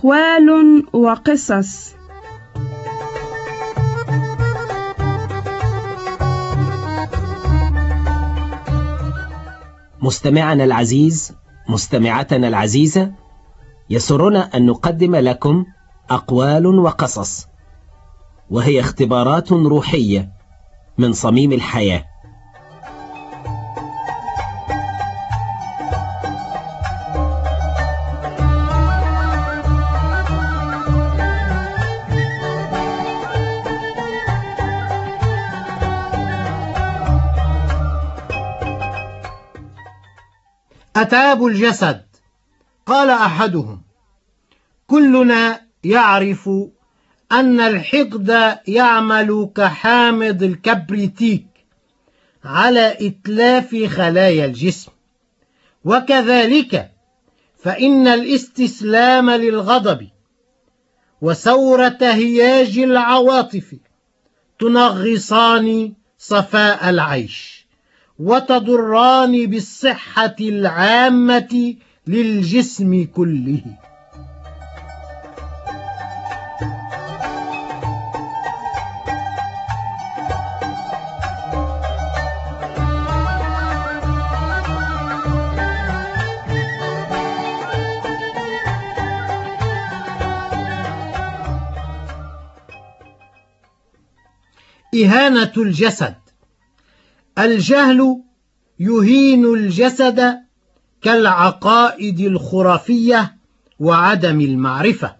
أقوال وقصص. مستمعنا العزيز، مستمعتنا العزيزة، يسرنا أن نقدم لكم أقوال وقصص، وهي اختبارات روحية من صميم الحياة. أتعاب الجسد. قال أحدهم: كلنا يعرف أن الحقد يعمل كحامض الكبريتيك على إتلاف خلايا الجسم، وكذلك فإن الاستسلام للغضب وثورة هياج العواطف تنغصان صفاء العيش وتضران بالصحة العامة للجسم كله. إهانة الجسد. الجهل يهين الجسد كالعقائد الخرافية وعدم المعرفة.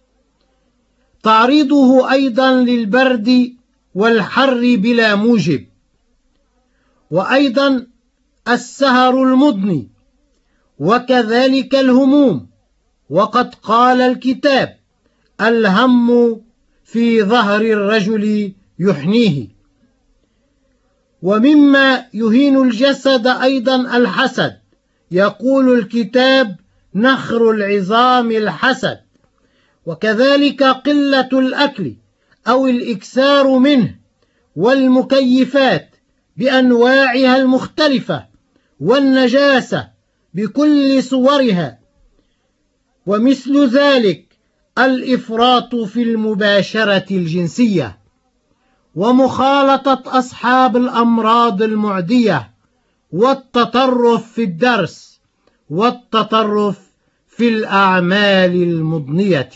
تعريضه أيضا للبرد والحر بلا موجب، وأيضا السهر المضني، وكذلك الهموم. وقد قال الكتاب: الهم في ظهر الرجل يحنيه. ومما يهين الجسد أيضا الحسد. يقول الكتاب: نخر العظام الحسد. وكذلك قلة الأكل أو الإكثار منه، والمكيفات بأنواعها المختلفة، والنجاسة بكل صورها، ومثل ذلك الإفراط في المباشرة الجنسية، ومخالطة أصحاب الأمراض المعدية، والتطرف في الدرس، والتطرف في الأعمال المضنية.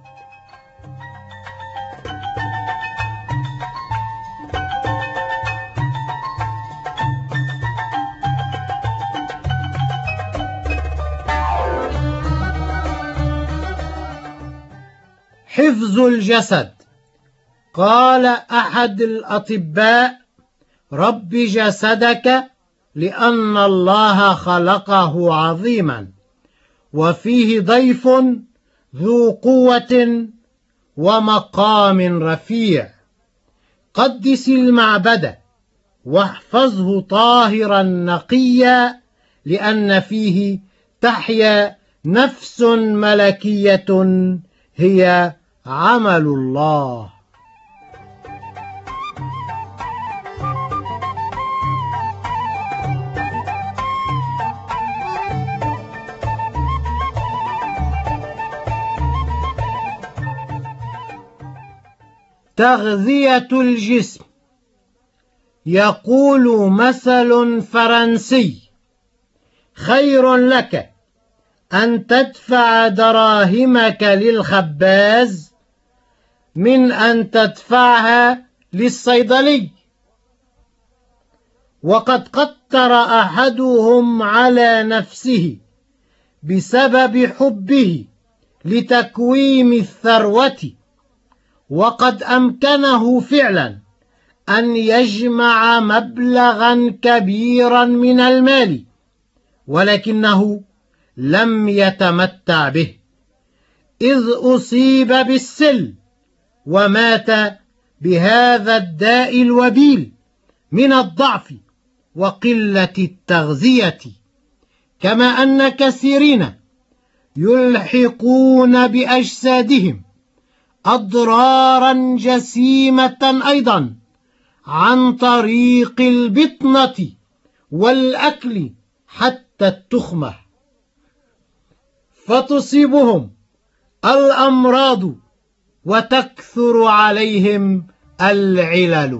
حفظ الجسد. قال أحد الأطباء: رب جسدك لأن الله خلقه عظيما، وفيه ضيف ذو قوة ومقام رفيع. قدس المعبد واحفظه طاهرا نقيا، لأن فيه تحيا نفس ملكية هي عمل الله. تغذية الجسم. يقول مثل فرنسي: خير لك أن تدفع دراهمك للخباز من أن تدفعها للصيدلي. وقد قتر أحدهم على نفسه بسبب حبه لتكويم الثروة، وقد أمكنه فعلا أن يجمع مبلغا كبيرا من المال، ولكنه لم يتمتع به، إذ أصيب بالسل ومات بهذا الداء الوبيل من الضعف وقلة التغذية. كما أن كثيرين يلحقون بأجسادهم أضرارا جسيمة أيضا عن طريق البطنة والأكل حتى التخمة، فتصيبهم الأمراض وتكثر عليهم العلل.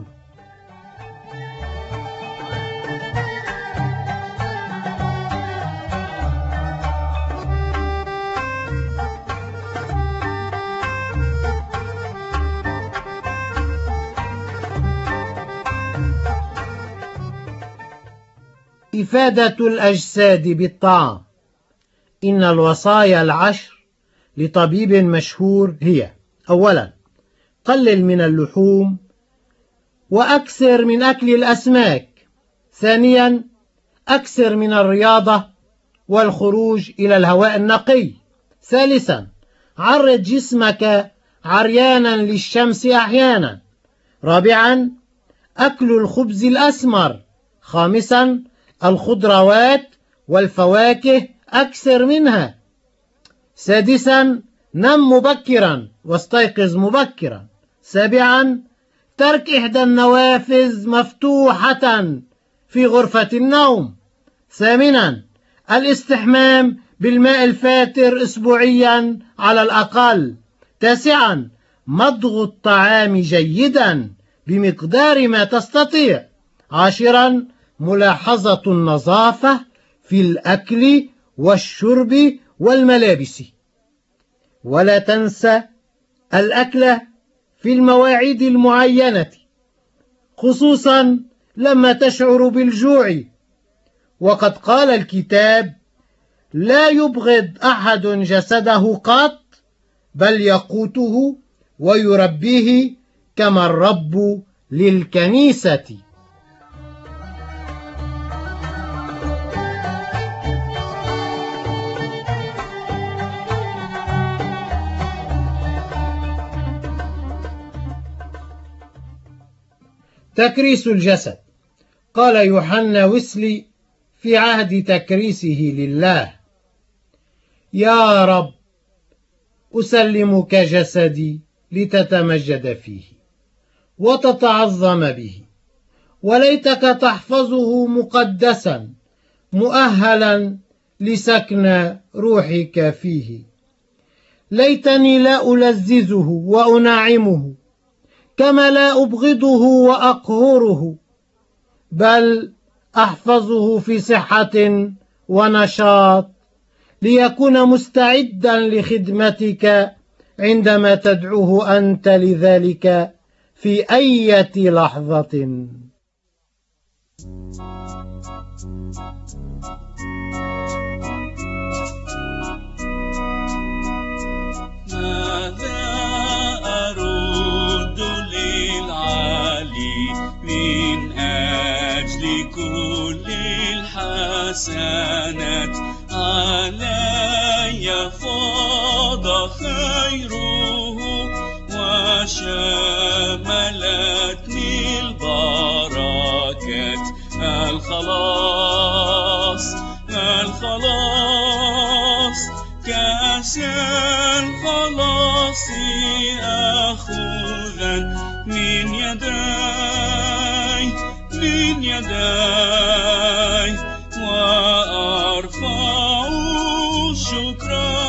إفادة الأجساد بالطعام. إن الوصايا العشر لطبيب مشهور هي: أولا، قلل من اللحوم وأكثر من أكل الأسماك. ثانيا، أكثر من الرياضة والخروج إلى الهواء النقي. ثالثا، عرض جسمك عريانا للشمس أحيانا. رابعا، أكل الخبز الأسمر. خامسا، الخضروات والفواكه أكثر منها. سادسا، نم مبكرا واستيقظ مبكرا. سابعا، ترك إحدى النوافذ مفتوحة في غرفة النوم. ثامنا، الاستحمام بالماء الفاتر أسبوعيا على الأقل. تاسعا، مضغ الطعام جيدا بمقدار ما تستطيع. عاشرا، ملاحظة النظافة في الأكل والشرب والملابس. ولا تنسى الأكل في المواعيد المعينة، خصوصا لما تشعر بالجوع. وقد قال الكتاب: لا يبغض أحد جسده قط، بل يقوته ويربيه كما الرب للكنيسة. تكريس الجسد. قال يوحنا ويسلي في عهد تكريسه لله: يا رب، أسلمك جسدي لتتمجد فيه وتتعظم به، وليتك تحفظه مقدسا مؤهلا لسكن روحك فيه. ليتني لا ألذذه وأنعمه، كما لا أبغضه وأقهره، بل أحفظه في صحة ونشاط، ليكون مستعدا لخدمتك عندما تدعوه أنت لذلك في أي لحظة. من أجل كل الحسنات علي فاض خيره، وشملتني البركات. الخلاص كأس الخلاص أخذا من يداي، وأرفع الشكر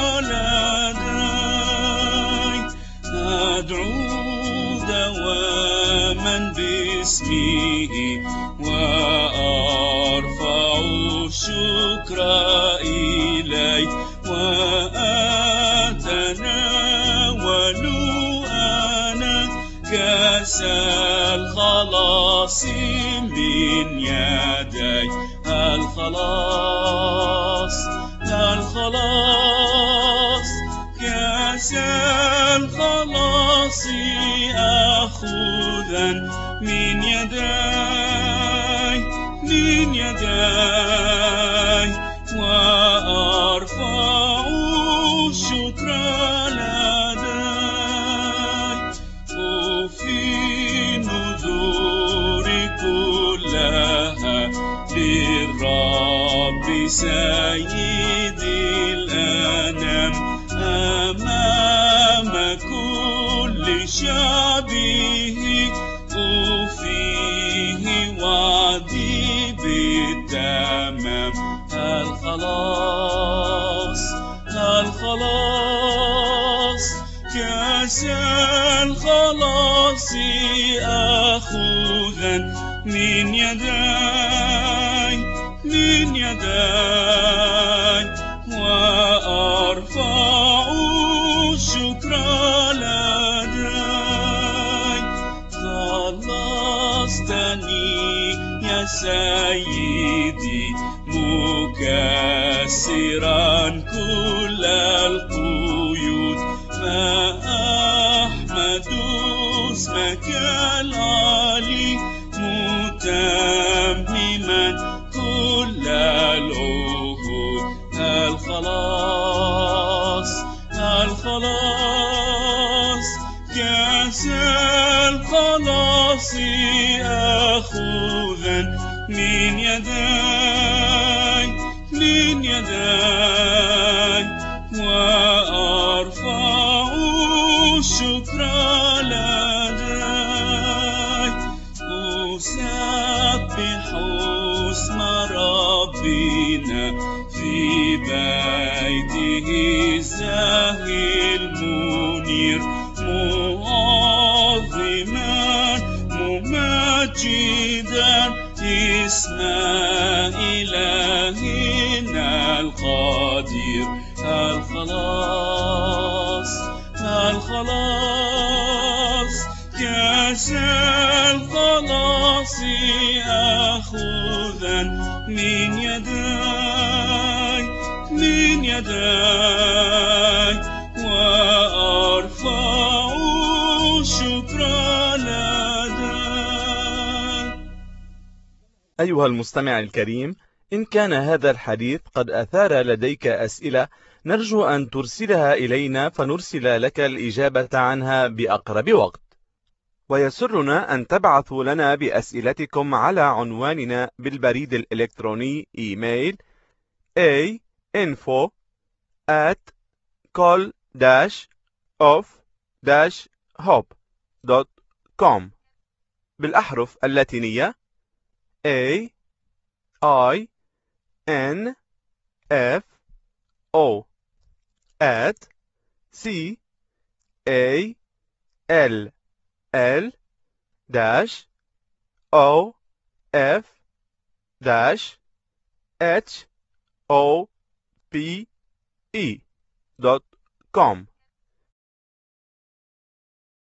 لدي. أدعو دواما باسمه، وأرفع الشكر إليه، وأتناول أنا كأس الخلاص من يدي. الخلاص كأس الخلاص أخذا من يدي، وأرفع الشكر لدي. وفي نذوري كلها للرب سيد الأنام، أمام كل شعبه وفيه وعدي بالتمام. الخلاص خلاصي آخذا من يداي وأرفع الشكر لداي. خلصتني يا سيدي مكسرا كل القيود، فأحمد اسمك العلي متمما كل العهود. الخلاص كأس الخلاص آخذا من يداي وأرفع الشكر لداي. أسبح اسم ربنا في بيته الزاهي المنير، معظما ممجدا اسم إلهنا القدير. الخلاص كأس الخلاص آخذا من يداي وأرفع الشكر لداي. أيها المستمع الكريم، إن كان هذا الحديث قد أثار لديك أسئلة نرجو أن ترسلها إلينا فنرسل لك الإجابة عنها بأقرب وقت. ويسرنا أن تبعثوا لنا بأسئلتكم على عنواننا بالبريد الإلكتروني إيميل info@call-of-hope.com بالأحرف اللاتينية AINFO@call-of-hope.com.